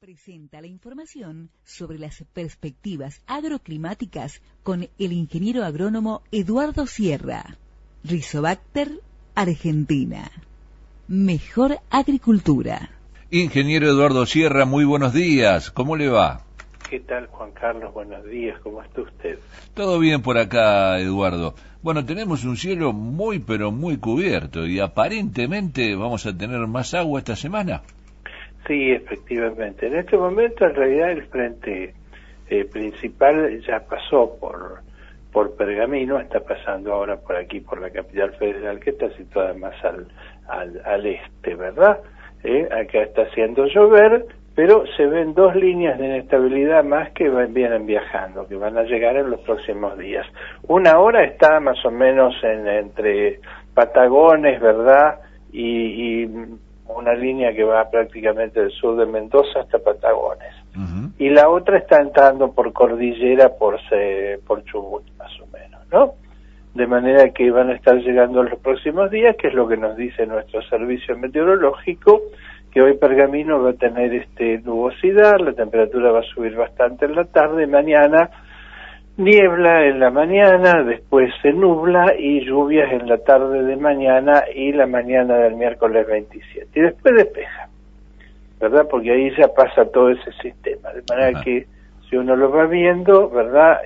Presenta la información sobre las perspectivas agroclimáticas con el ingeniero agrónomo Eduardo Sierra. Rizobacter, Argentina. Mejor agricultura. Ingeniero Eduardo Sierra, muy buenos días. ¿Cómo le va? ¿Qué tal, Juan Carlos? Buenos días. ¿Cómo está usted? Todo bien por acá, Eduardo. Bueno, tenemos un cielo pero muy cubierto y aparentemente vamos a tener más agua esta semana. Sí, efectivamente. En este momento, en realidad, el frente principal ya pasó por Pergamino, está pasando ahora por aquí, por la capital federal, que está situada más al este, ¿verdad? Acá está haciendo llover, pero se ven dos líneas de inestabilidad más que vienen viajando, que van a llegar en los próximos días. Una hora está más o menos entre Patagones, ¿verdad? Y una línea que va prácticamente del sur de Mendoza hasta Patagones. Uh-huh. Y la otra está entrando por Cordillera, por Chubut, más o menos, ¿no? De manera que van a estar llegando en los próximos días, que es lo que nos dice nuestro servicio meteorológico, que hoy Pergamino va a tener nubosidad, la temperatura va a subir bastante en la tarde, mañana niebla en la mañana, después se nubla y lluvias en la tarde de mañana y la mañana del miércoles 27. Y después despeja, ¿verdad? Porque ahí ya pasa todo ese sistema. De manera que si uno lo va viendo, ¿verdad?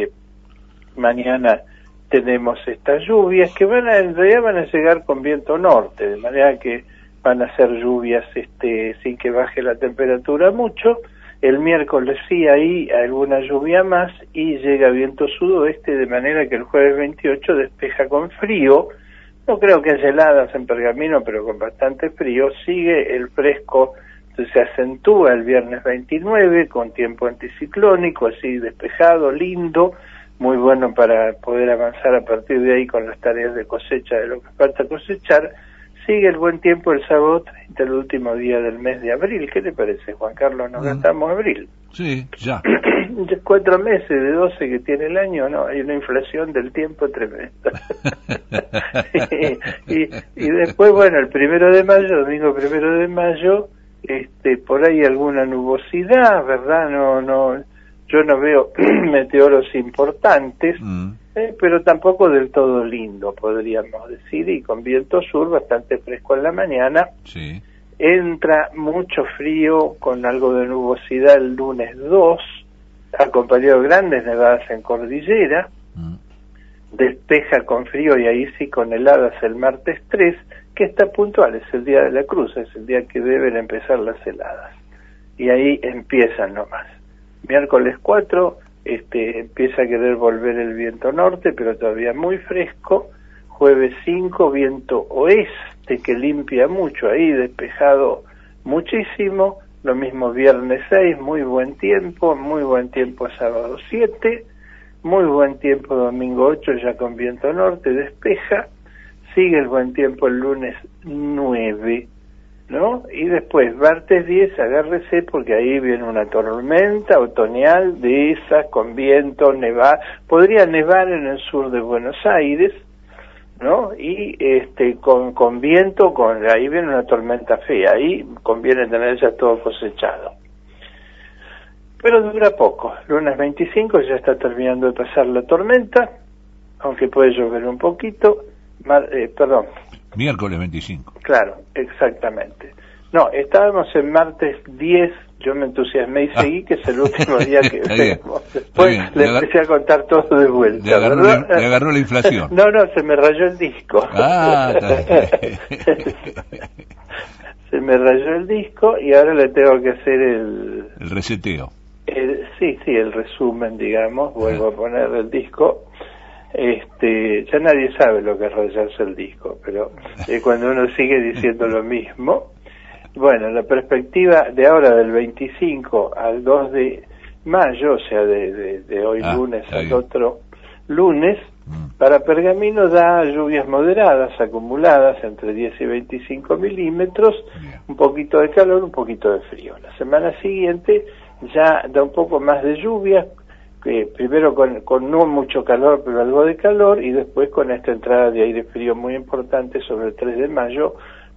Mañana tenemos estas lluvias que en realidad van a llegar con viento norte, de manera que van a ser lluvias sin que baje la temperatura mucho. El miércoles sí hay alguna lluvia más y llega viento sudoeste, de manera que el jueves 28 despeja con frío. No creo que haya heladas en Pergamino, pero con bastante frío. Sigue el fresco, entonces se acentúa el viernes 29 con tiempo anticiclónico, así despejado, lindo, muy bueno para poder avanzar a partir de ahí con las tareas de cosecha de lo que falta cosechar. Sigue el buen tiempo el sábado 30, el último día del mes de abril. ¿Qué le parece, Juan Carlos? ¿Nos gastamos abril? Sí, ya. 4 meses de 12 que tiene el año, no, hay una inflación del tiempo tremenda. y después, bueno, el 1 de mayo, domingo 1 de mayo, por ahí alguna nubosidad, ¿verdad? Yo no veo meteoros importantes. Pero tampoco del todo lindo, podríamos decir, y con viento sur bastante fresco en la mañana. Sí. Entra mucho frío con algo de nubosidad el lunes 2, acompañado de grandes nevadas en Cordillera. Despeja con frío y ahí sí con heladas el martes 3, que está puntual, es el día de la cruz, es el día que deben empezar las heladas. Y ahí empiezan nomás. Miércoles 4, empieza a querer volver el viento norte, pero todavía muy fresco. Jueves 5, viento oeste que limpia mucho, ahí despejado muchísimo. Lo mismo viernes 6, muy buen tiempo sábado 7, muy buen tiempo domingo 8, ya con viento norte, despeja. Sigue el buen tiempo el lunes 9, ¿no? Y después, martes 10, agárrese porque ahí viene una tormenta otoñal de esas con viento, nevar. Podría nevar en el sur de Buenos Aires, ¿no? Y con viento, ahí viene una tormenta fea, ahí conviene tener ya todo cosechado. Pero dura poco. Lunes 25 ya está terminando de pasar la tormenta, aunque puede llover un poquito. Miércoles 25. Claro, exactamente. No, estábamos en martes 10, yo me entusiasmé y seguí, que es el último día que vemos. Después le empecé a contar todo de vuelta. Le agarró la inflación. No, se me rayó el disco. Se me rayó el disco y ahora le tengo que hacer el reseteo. Sí, el resumen, digamos, vuelvo a poner el disco. Ya nadie sabe lo que es rayarse el disco, pero cuando uno sigue diciendo lo mismo. Bueno, la perspectiva de ahora del 25 al 2 de mayo, o sea, de hoy lunes al otro lunes, para Pergamino da lluvias moderadas, acumuladas entre 10 y 25 milímetros, un poquito de calor, un poquito de frío. La semana siguiente ya da un poco más de lluvias, primero con no mucho calor, pero algo de calor, y después con esta entrada de aire frío muy importante sobre el 3 de mayo,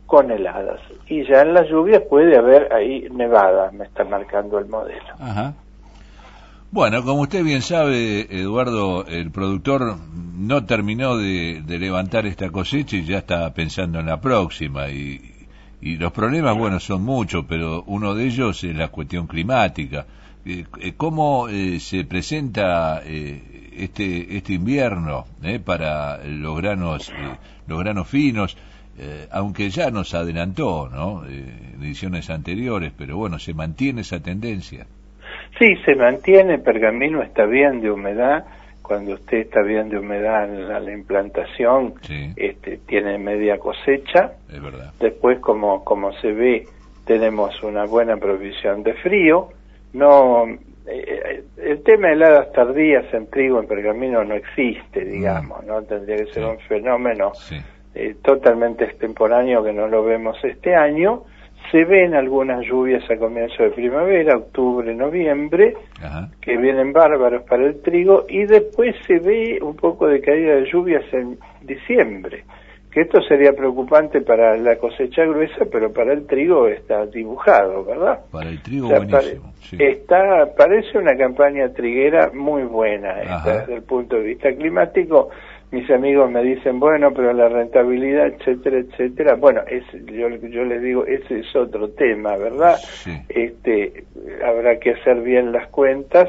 con heladas. Y ya en las lluvias puede haber ahí nevada, me está marcando el modelo. Ajá. Bueno, como usted bien sabe, Eduardo, el productor no terminó de levantar esta cosecha y ya está pensando en la próxima. Y los problemas, bueno, son muchos, pero uno de ellos es la cuestión climática. ¿Cómo se presenta este invierno para los granos finos? Aunque ya nos adelantó, ¿no? Ediciones anteriores, pero bueno, se mantiene esa tendencia. Sí, se mantiene. Pergamino está bien de humedad. Cuando usted está bien de humedad en la implantación, sí, tiene media cosecha. Es verdad. Después, como se ve, tenemos una buena provisión de frío. No, el tema de heladas tardías en trigo en Pergamino no existe, digamos, ¿no? Tendría que ser un fenómeno totalmente extemporáneo que no lo vemos este año. Se ven algunas lluvias a comienzo de primavera, octubre, noviembre, que vienen bárbaros para el trigo, y después se ve un poco de caída de lluvias en diciembre, que esto sería preocupante para la cosecha gruesa, pero para el trigo está dibujado, ¿verdad? Para el trigo, o sea, buenísimo. Parece una campaña triguera muy buena desde el punto de vista climático. Mis amigos me dicen, bueno, pero la rentabilidad, etcétera, etcétera. Bueno, yo les digo, ese es otro tema, ¿verdad? Sí. Habrá que hacer bien las cuentas.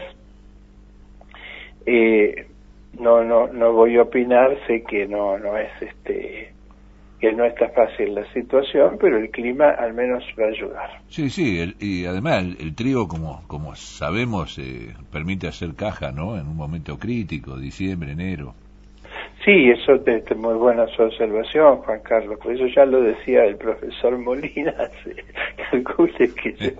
No voy a opinar, sé que no es que no está fácil la situación, pero el clima al menos va a ayudar. Sí, y además el trigo, como sabemos, permite hacer caja, ¿no? En un momento crítico, diciembre, enero. Sí, eso es muy buena su observación, Juan Carlos, por eso ya lo decía el profesor Molina, calcule que yo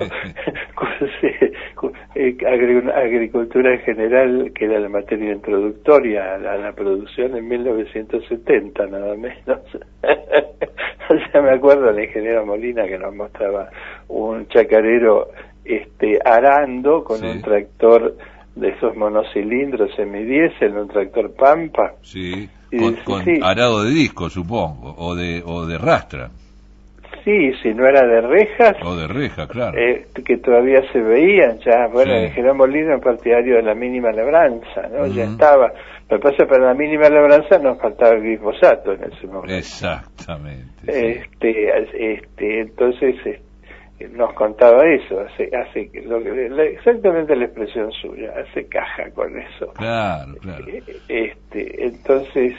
cursé agricultura en general, que era la materia introductoria a la producción en 1970, nada menos. O sea, me acuerdo del ingeniero Molina que nos mostraba un chacarero arando con un tractor de esos monocilindros semidiésel, un tractor Pampa. Sí, con arado de disco, supongo, o de rastra. Sí, si no era de rejas. O de reja, claro. Que todavía se veían ya. Bueno, el ingeniero Molina es partidario de la mínima labranza, ¿no? Ya estaba. Lo que pasa, para la mínima labranza nos faltaba el glifosato en ese momento. Exactamente. Entonces, nos contaba eso, hace exactamente la expresión suya, hace caja con eso. Claro. Entonces,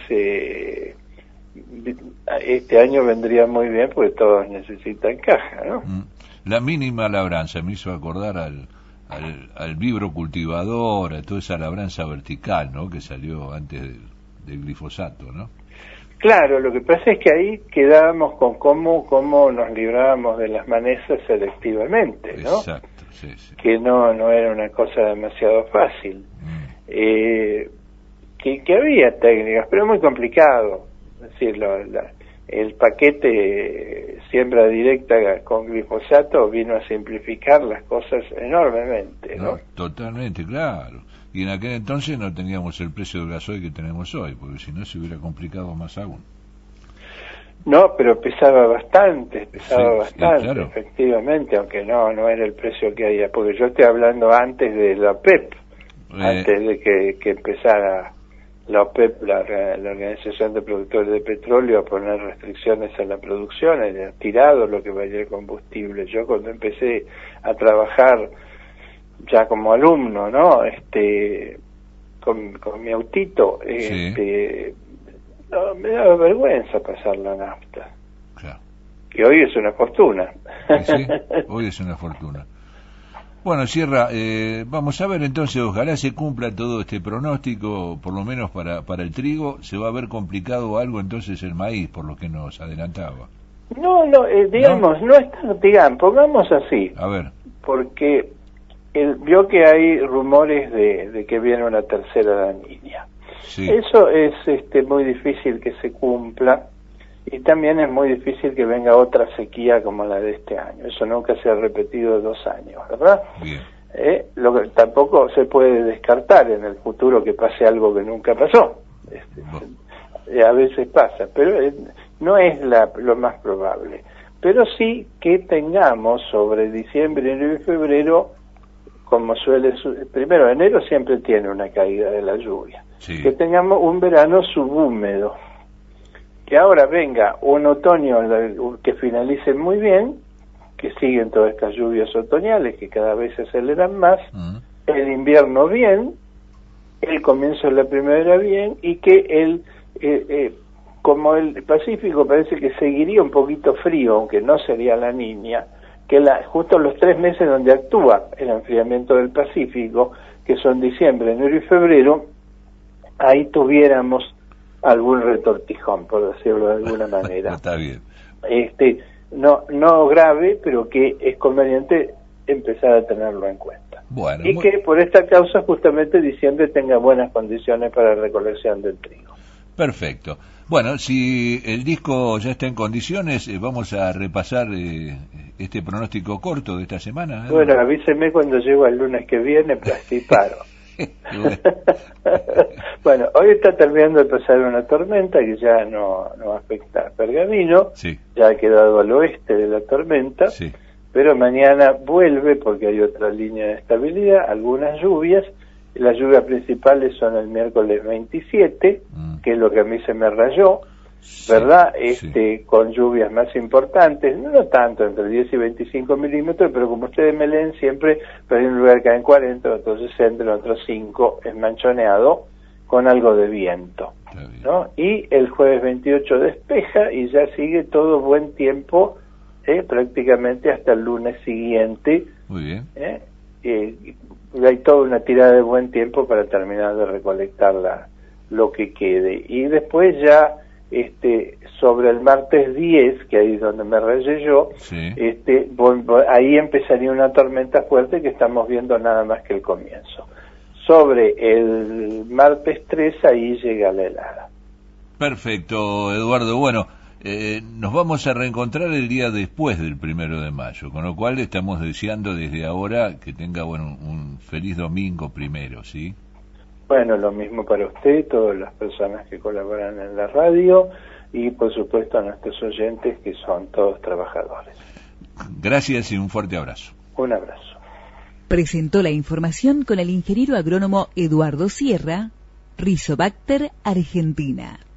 este año vendría muy bien porque todos necesitan caja, ¿no? La mínima labranza me hizo acordar al vibro cultivador, a toda esa labranza vertical, ¿no? Que salió antes del glifosato, ¿no? Claro, lo que pasa es que ahí quedábamos con cómo nos librábamos de las malezas selectivamente, ¿no? Exacto, sí. Que no era una cosa demasiado fácil. Que había técnicas, pero muy complicado. Es decir, el paquete siembra directa con glifosato vino a simplificar las cosas enormemente, ¿no? Totalmente, claro. Y en aquel entonces no teníamos el precio del gasoil que tenemos hoy, porque si no se hubiera complicado más aún. No, pero pesaba bastante, claro. Efectivamente, aunque no era el precio que había, porque yo estoy hablando antes de la OPEP, antes de que empezara la OPEP, la Organización de Productores de Petróleo, a poner restricciones a la producción, ha tirado lo que valía el combustible. Yo cuando empecé a trabajar ya como alumno, ¿no? Con mi autito, no, me daba vergüenza pasar la nafta. Claro. Que hoy es una fortuna. Sí, hoy es una fortuna. Bueno, Sierra, vamos a ver entonces, ojalá se cumpla todo este pronóstico, por lo menos para el trigo. Se va a ver complicado algo entonces el maíz, por lo que nos adelantaba. No, digamos, no es pongamos así. A ver. Porque vio que hay rumores de que viene una tercera La Niña. Sí. Eso es muy difícil que se cumpla, y también es muy difícil que venga otra sequía como la de este año. Eso nunca se ha repetido 2 años, ¿verdad? Bien. Lo que tampoco se puede descartar en el futuro que pase algo que nunca pasó. A veces pasa, pero no es lo más probable. pero sí que tengamos sobre diciembre, enero y febrero, como primero enero siempre tiene una caída de la lluvia, sí. Que tengamos un verano subhúmedo, que ahora venga un otoño que finalice muy bien, que siguen todas estas lluvias otoñales que cada vez se aceleran más, el invierno bien, el comienzo de la primavera bien, y que como el Pacífico parece que seguiría un poquito frío, aunque no sería la Niña, que justo los 3 meses donde actúa el enfriamiento del Pacífico, que son diciembre, enero y febrero, ahí tuviéramos algún retortijón, por decirlo de alguna manera. Está bien. No grave, pero que es conveniente empezar a tenerlo en cuenta. Bueno, y que por esta causa justamente diciembre tenga buenas condiciones para la recolección del trigo. Perfecto. Bueno, si el disco ya está en condiciones, vamos a repasar este pronóstico corto de esta semana. Bueno, avíseme cuando llego el lunes que viene, paro. Bueno, hoy está terminando de pasar una tormenta que ya no afecta a Pergamino, sí. Ya ha quedado al oeste de la tormenta, sí. Pero mañana vuelve porque hay otra línea de estabilidad, algunas lluvias. Las lluvias principales son el miércoles 27, que es lo que a mí se me rayó, sí, ¿verdad? Sí. Con lluvias más importantes, no tanto, entre 10 y 25 milímetros, pero como ustedes me leen siempre, pero en un lugar caen 40, otros 60, otros 5, es manchoneado, con algo de viento, ¿no? Y el jueves 28 despeja y ya sigue todo buen tiempo, prácticamente hasta el lunes siguiente. Muy bien. Hay toda una tirada de buen tiempo para terminar de recolectar lo que quede. Y después ya, sobre el martes 10, que ahí es donde me rayé yo, sí. Ahí empezaría una tormenta fuerte que estamos viendo nada más que el comienzo. Sobre el martes 3, ahí llega la helada. Perfecto, Eduardo. Bueno, nos vamos a reencontrar el día después del 1 de mayo, con lo cual estamos deseando desde ahora que tenga un feliz domingo primero, ¿sí? Bueno, lo mismo para usted, todas las personas que colaboran en la radio y por supuesto a nuestros oyentes que son todos trabajadores. Gracias y un fuerte abrazo. Un abrazo. Presentó la información con el ingeniero agrónomo Eduardo Sierra, Rizobacter, Argentina.